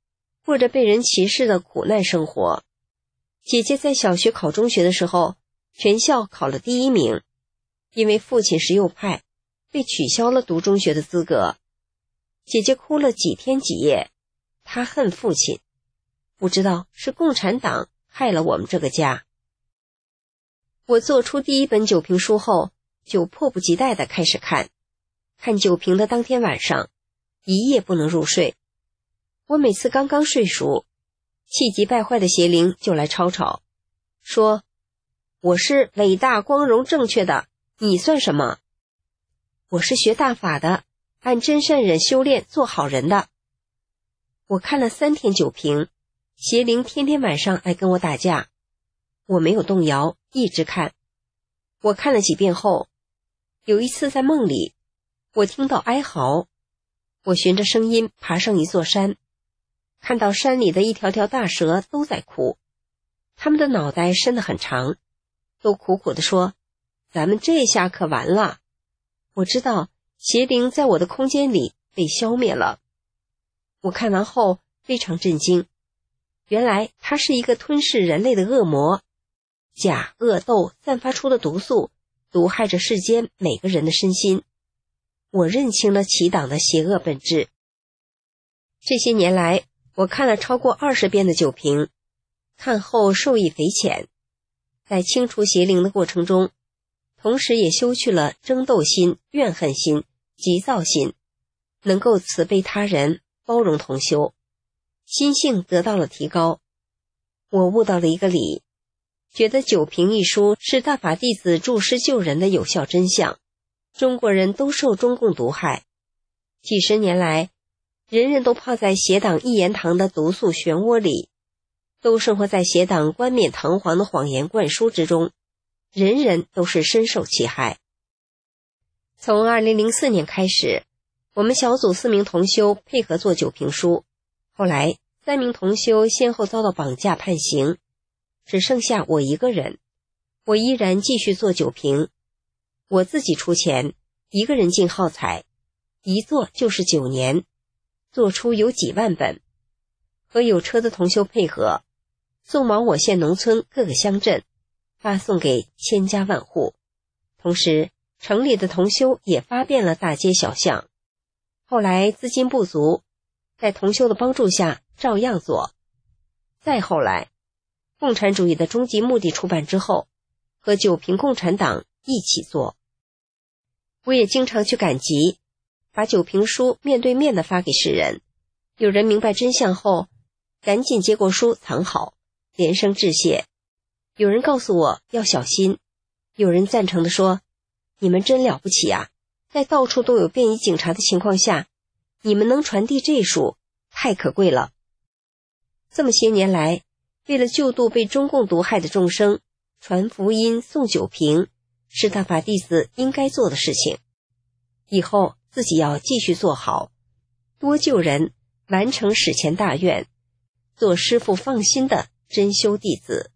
过着被人歧视的苦难生活。姐姐在小学考中学的时候，全校考了第一名，因为父亲是右派，被取消了读中学的资格。姐姐哭了几天几夜，她恨父亲，不知道是共产党害了我们这个家。我做出第一本酒评书后，就迫不及待地开始看。看酒评的当天晚上，一夜不能入睡。我每次刚刚睡熟，气急败坏的邪灵就来吵吵，说我是伟大光荣正确的，你算什么？我是学大法的，按真善忍修炼做好人的。我看了三天酒评，邪灵天天晚上来跟我打架，我没有动摇，一直看。我看了几遍后，有一次在梦里，我听到哀嚎，我循着声音爬上一座山，看到山里的一条条大蛇都在哭，它们的脑袋伸得很长，都苦苦地说，咱们这下可完了。我知道邪灵在我的空间里被消灭了。我看完后非常震惊，原来它是一个吞噬人类的恶魔，甲恶斗散发出的毒素毒害着世间每个人的身心。我认清了其党的邪恶本质。这些年来，我看了超过二十遍的酒评，看后受益匪浅。在清除邪灵的过程中，同时也修去了争斗心、怨恨心、急躁心，能够慈悲他人，包容同修，心性得到了提高。我悟到了一个理，觉得酒评一书是大法弟子助师救人的有效真相。中国人都受中共毒害，几十年来，人人都泡在邪党一言堂的毒素漩涡里，都生活在邪党冠冕堂皇的谎言灌输之中，人人都是深受其害。从二零零四年开始，我们小组四名同修配合做酒评书，后来三名同修先后遭到绑架判刑，只剩下我一个人，我依然继续做酒评。我自己出钱，一个人进耗材，一做就是九年，做出有几万本，和有车的同修配合，送往我县农村各个乡镇，发送给千家万户。同时，城里的同修也发遍了大街小巷。后来资金不足，在同修的帮助下照样做。再后来，共产主义的终极目的出版之后，和九评共产党一起做。我也经常去赶集，把酒评书面对面的发给世人。有人明白真相后，赶紧接过书藏好，连声致谢。有人告诉我要小心，有人赞成的说，你们真了不起啊，在到处都有便衣警察的情况下，你们能传递这书，太可贵了。这么些年来，为了救度被中共毒害的众生，传福音送酒评，是大法弟子应该做的事情。以后自己要继续做好，多救人，完成史前大愿，做师父放心的真修弟子。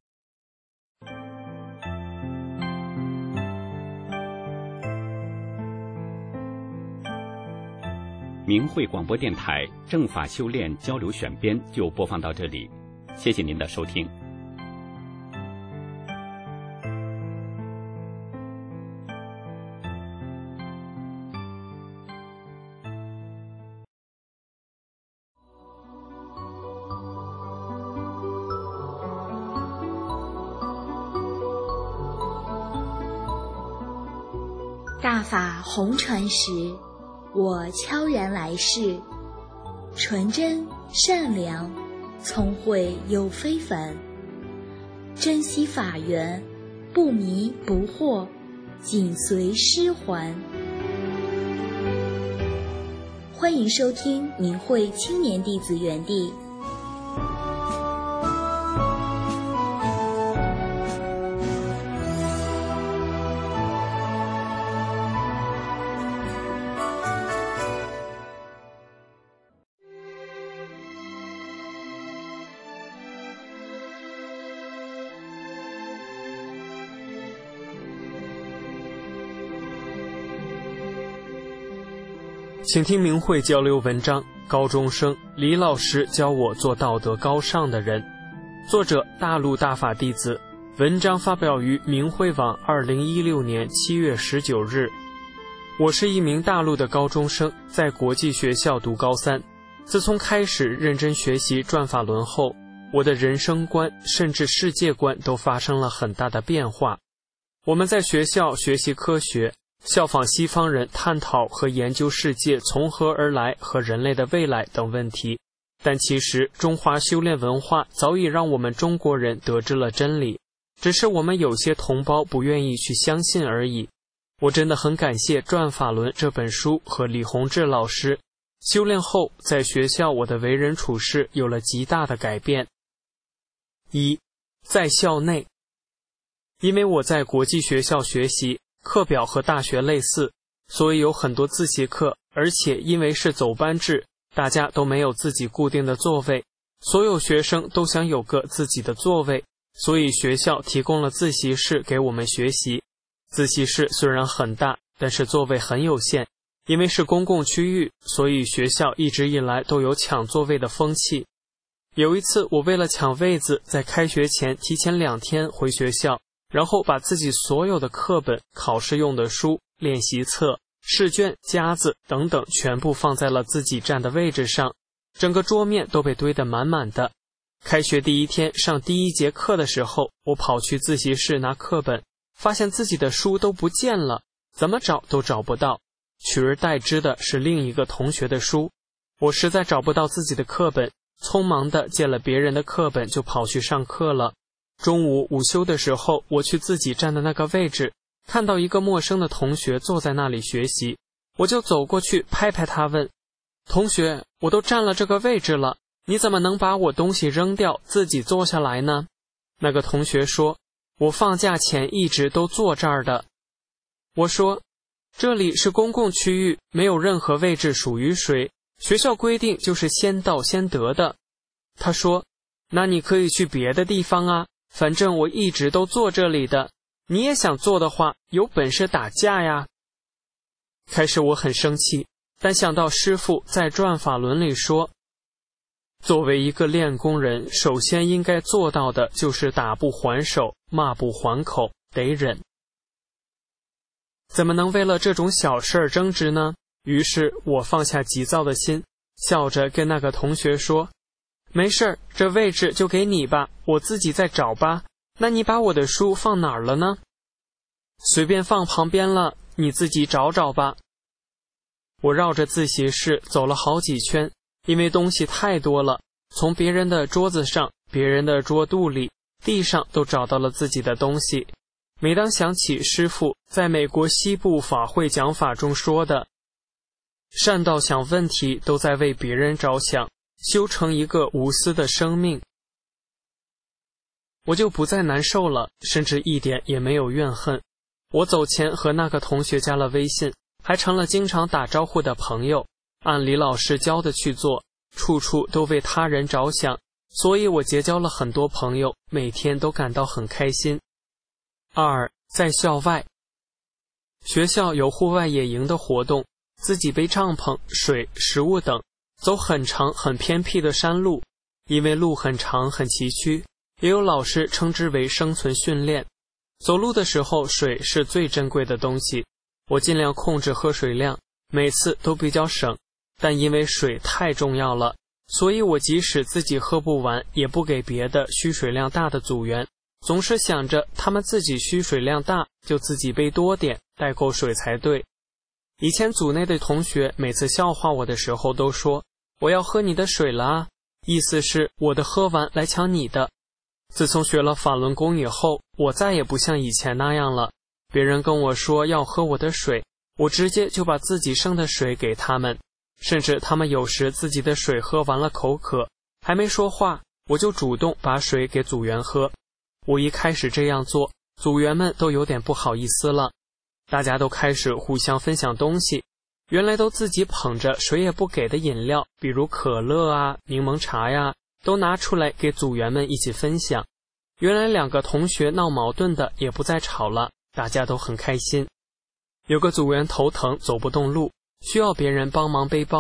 明慧广播电台正法修炼交流选编就播放到这里，谢谢您的收听。 大法红传时，我悄然来世，纯真善良，聪慧又非凡，珍惜法缘，不迷不惑，紧随师还。欢迎收听明慧青年弟子园地。 请听明慧交流文章， 高中生李老师教我做道德高尚的人。作者大陆大法弟子，文章发表于明慧网二零一六年七月十九日。我是一名大陆的高中生，在国际学校读高三。自从开始认真学习转法轮后，我的人生观甚至世界观都发生了很大的变化。我们在学校学习科学，效仿西方人探讨和研究世界从何而来和人类的未来等问题，但其实中华修炼文化早已让我们中国人得知了真理，只是我们有些同胞不愿意去相信而已。我真的很感谢《转法轮》这本书和李洪志老师，修炼后在学校我的为人处事有了极大的改变。一，在校内，因为我在国际学校学习，课表和大学类似，所以有很多自习课，而且因为是走班制，大家都没有自己固定的座位，所有学生都想有个自己的座位，所以学校提供了自习室给我们学习。自习室虽然很大，但是座位很有限，因为是公共区域，所以学校一直以来都有抢座位的风气。有一次我为了抢位子，在开学前提前两天回学校，然后把自己所有的课本、考试用的书、练习册、试卷、夹子等等全部放在了自己站的位置上，整个桌面都被堆得满满的。开学第一天上第一节课的时候，我跑去自习室拿课本，发现自己的书都不见了，怎么找都找不到，取而代之的是另一个同学的书。我实在找不到自己的课本，匆忙地借了别人的课本就跑去上课了。中午午休的时候，我去自己站的那个位置，看到一个陌生的同学坐在那里学习，我就走过去拍拍他问：同学，我都站了这个位置了，你怎么能把我东西扔掉，自己坐下来呢？那个同学说：我放假前一直都坐这儿的。我说：这里是公共区域，没有任何位置属于谁，学校规定就是先到先得的。他说：那你可以去别的地方啊，反正我一直都坐这里的，你也想坐的话，有本事打架呀。开始我很生气，但想到师父在《转法轮》里说，作为一个练功人，首先应该做到的就是打不还手，骂不还口，得忍。怎么能为了这种小事儿争执呢？于是我放下急躁的心，笑着跟那个同学说：没事儿，这位置就给你吧，我自己再找吧。那你把我的书放哪儿了呢？随便放旁边了，你自己找找吧。我绕着自习室走了好几圈，因为东西太多了，从别人的桌子上、别人的桌肚里、地上都找到了自己的东西。每当想起师父在美国西部法会讲法中说的，善道想问题都在为别人着想，修成一个无私的生命，我就不再难受了，甚至一点也没有怨恨。我走前和那个同学加了微信，还成了经常打招呼的朋友，按李老师教的去做，处处都为他人着想，所以我结交了很多朋友，每天都感到很开心。二，在校外，学校有户外野营的活动，自己背帐篷、水、食物等，走很长很偏僻的山路，因为路很长很崎岖，也有老师称之为生存训练。走路的时候，水是最珍贵的东西，我尽量控制喝水量，每次都比较省，但因为水太重要了，所以我即使自己喝不完，也不给别的需水量大的组员，总是想着他们自己需水量大，就自己背多点，带够水才对。以前组内的同学每次笑话我的时候都说，我要喝你的水了啊，意思是我的喝完来抢你的。自从学了法轮功以后，我再也不像以前那样了，别人跟我说要喝我的水，我直接就把自己剩的水给他们，甚至他们有时自己的水喝完了口渴，还没说话，我就主动把水给组员喝。我一开始这样做，组员们都有点不好意思了，大家都开始互相分享东西，原来都自己捧着谁也不给的饮料，比如可乐啊、柠檬茶呀，都拿出来给组员们一起分享。原来两个同学闹矛盾的也不再吵了，大家都很开心。有个组员头疼走不动路，需要别人帮忙背包，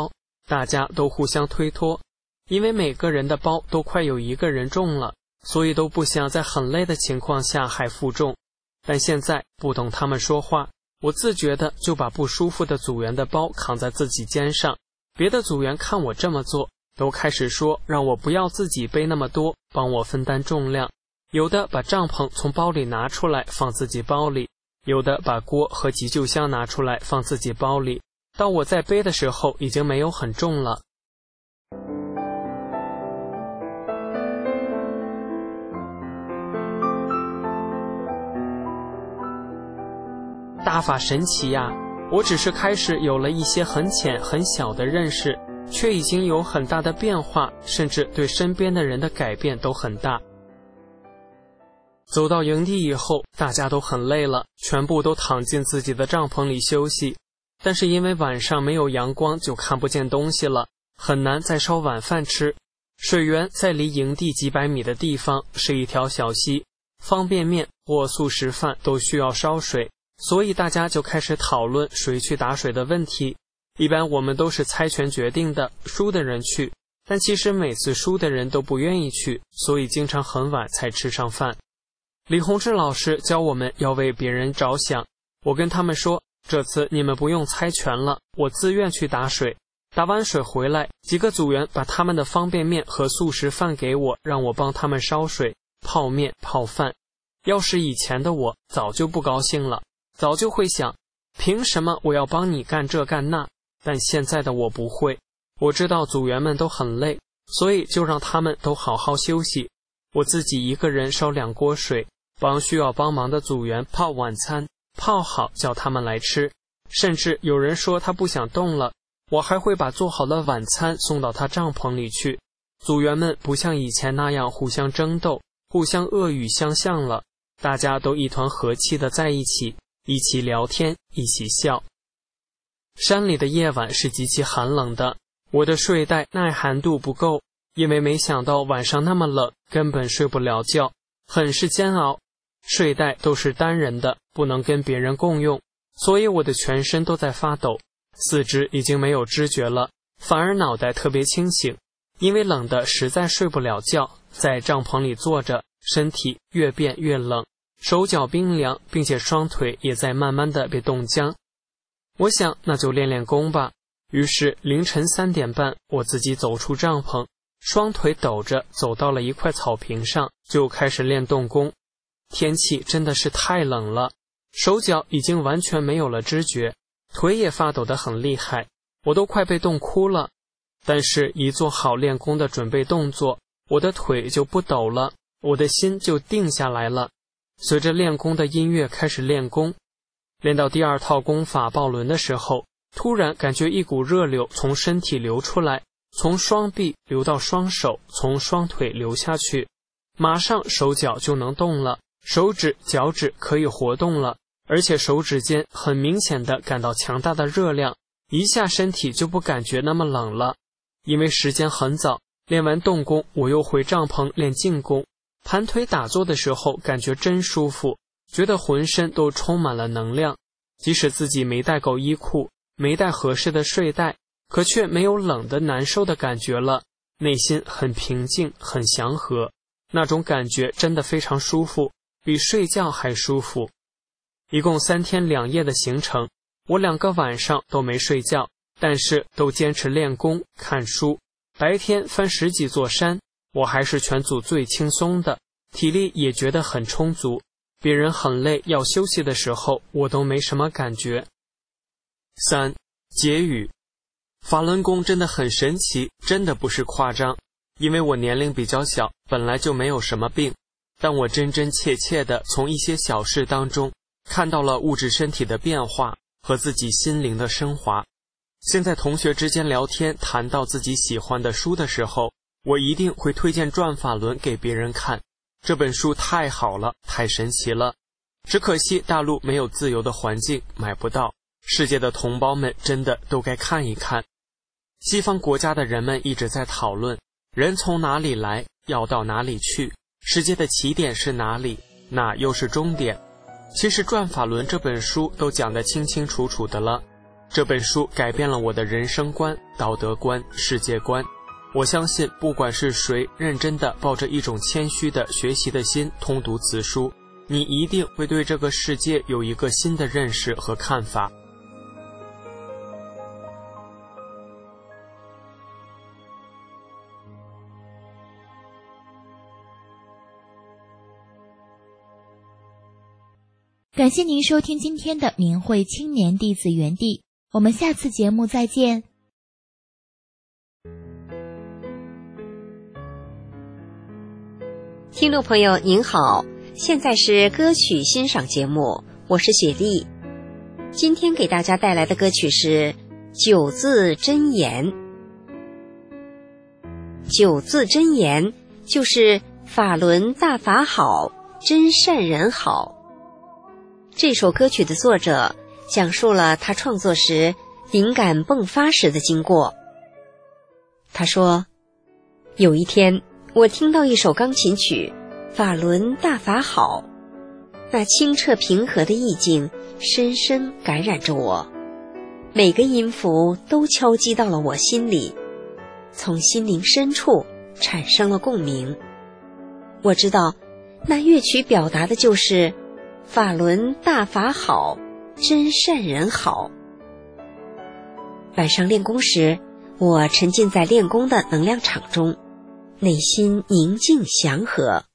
大家都互相推脱，因为每个人的包都快有一个人重了，所以都不想在很累的情况下还负重。但现在不懂他们说话，我自觉的就把不舒服的组员的包扛在自己肩上。别的组员看我这么做，都开始说让我不要自己背那么多，帮我分担重量。有的把帐篷从包里拿出来放自己包里，有的把锅和急救箱拿出来放自己包里，到我在背的时候已经没有很重了。大法神奇呀！我只是开始有了一些很浅很小的认识，却已经有很大的变化，甚至对身边的人的改变都很大。走到营地以后，大家都很累了，全部都躺进自己的帐篷里休息。但是因为晚上没有阳光，就看不见东西了，很难再烧晚饭吃。水源在离营地几百米的地方，是一条小溪，方便面或速食饭都需要烧水，所以大家就开始讨论谁去打水的问题。一般我们都是猜拳决定的，输的人去，但其实每次输的人都不愿意去，所以经常很晚才吃上饭。李洪志老师教我们要为别人着想，我跟他们说，这次你们不用猜拳了，我自愿去打水。打完水回来，几个组员把他们的方便面和速食饭给我，让我帮他们烧水、泡面、泡饭。要是以前的我，早就不高兴了，早就会想，凭什么我要帮你干这干那？但现在的我不会，我知道组员们都很累，所以就让他们都好好休息。我自己一个人烧两锅水，帮需要帮忙的组员泡晚餐，泡好叫他们来吃。甚至有人说他不想动了，我还会把做好的晚餐送到他帐篷里去。组员们不像以前那样互相争斗，互相恶语相向了，大家都一团和气的在一起，一起聊天，一起笑。山里的夜晚是极其寒冷的，我的睡袋耐寒度不够，因为没想到晚上那么冷，根本睡不了觉，很是煎熬。睡袋都是单人的，不能跟别人共用，所以我的全身都在发抖，四肢已经没有知觉了，反而脑袋特别清醒。因为冷的实在睡不了觉，在帐篷里坐着，身体越变越冷，手脚冰凉，并且双腿也在慢慢的被冻僵。我想那就练练功吧。于是凌晨三点半，我自己走出帐篷，双腿抖着走到了一块草坪上，就开始练动功。天气真的是太冷了，手脚已经完全没有了知觉，腿也发抖得很厉害，我都快被冻哭了。但是一做好练功的准备动作，我的腿就不抖了，我的心就定下来了。随着练功的音乐开始练功，练到第二套功法抱轮的时候，突然感觉一股热流从身体流出来，从双臂流到双手，从双腿流下去，马上手脚就能动了，手指脚趾可以活动了，而且手指间很明显的感到强大的热量，一下身体就不感觉那么冷了。因为时间很早，练完动功，我又回帐篷练静功。盘腿打坐的时候感觉真舒服，觉得浑身都充满了能量。即使自己没带够衣裤，没带合适的睡袋，可却没有冷的难受的感觉了，内心很平静，很祥和，那种感觉真的非常舒服，比睡觉还舒服。一共三天两夜的行程，我两个晚上都没睡觉，但是都坚持练功看书，白天翻十几座山，我还是全组最轻松的，体力也觉得很充足。别人很累要休息的时候，我都没什么感觉。三、结语。法轮功真的很神奇，真的不是夸张。因为我年龄比较小，本来就没有什么病，但我真真切切地从一些小事当中看到了物质身体的变化和自己心灵的升华。现在同学之间聊天谈到自己喜欢的书的时候，我一定会推荐《转法轮》给别人看。这本书太好了，太神奇了，只可惜大陆没有自由的环境，买不到。世界的同胞们真的都该看一看。西方国家的人们一直在讨论，人从哪里来，要到哪里去，世界的起点是哪里，哪又是终点。其实《转法轮》这本书都讲得清清楚楚的了。 这本书改变了我的人生观、道德观、世界观。我相信，不管是谁认真地抱着一种谦虚的学习的心通读此书，你一定会对这个世界有一个新的认识和看法。 感谢您收听今天的明慧青年弟子园地，我们下次节目再见。 听众朋友您好，现在是歌曲欣赏节目，我是雪莉。今天给大家带来的歌曲是九字真言。九字真言就是法轮大法好，真善人好。这首歌曲的作者讲述了他创作时灵感迸发时的经过。他说，有一天我听到一首钢琴曲，法轮大法好，那清澈平和的意境深深感染着我，每个音符都敲击到了我心里，从心灵深处产生了共鸣。我知道那乐曲表达的就是法轮大法好，真善人好。晚上练功时，我沉浸在练功的能量场中，内心宁静祥和。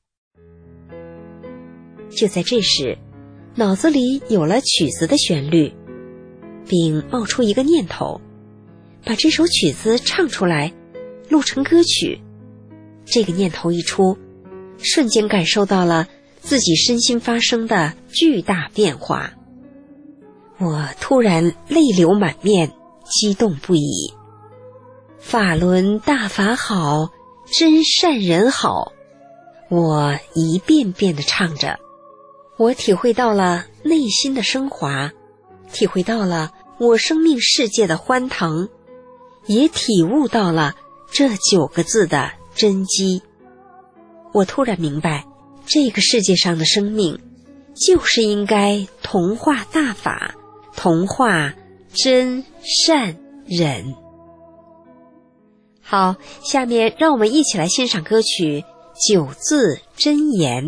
就在这时，脑子里有了曲子的旋律，并冒出一个念头，把这首曲子唱出来，录成歌曲。这个念头一出，瞬间感受到了自己身心发生的巨大变化。我突然泪流满面，激动不已。法轮大法好，真善人好，我一遍遍地唱着。我体会到了内心的升华，体会到了我生命世界的欢腾，也体悟到了这九个字的真机。我突然明白，这个世界上的生命就是应该同化大法，同化真善忍。好，下面让我们一起来欣赏歌曲《九字真言》。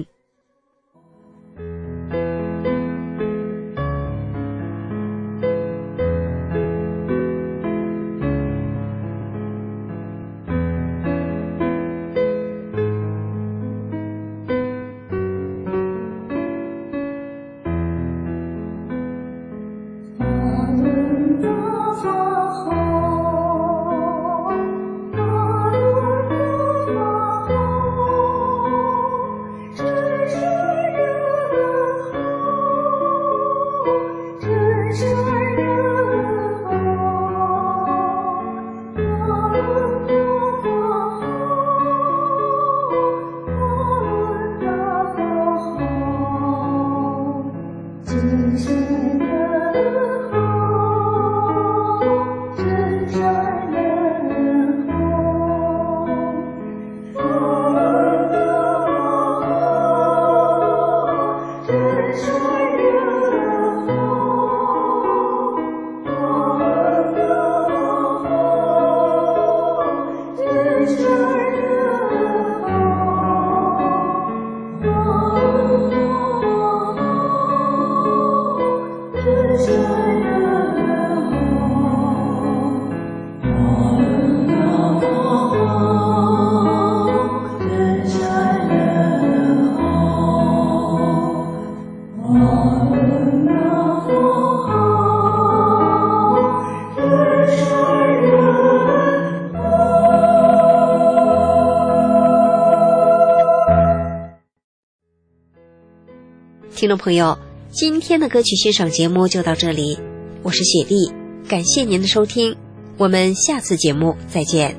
听众朋友，今天的歌曲欣赏节目就到这里，我是雪莉，感谢您的收听，我们下次节目再见。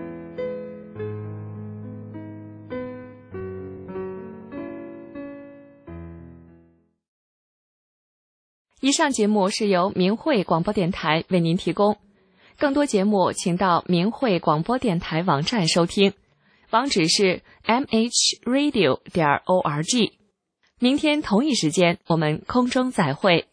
以上节目是由明慧广播电台为您提供，更多节目请到明慧广播电台网站收听，网址是 m h radio 点 org。明天同一时间，我们空中再会。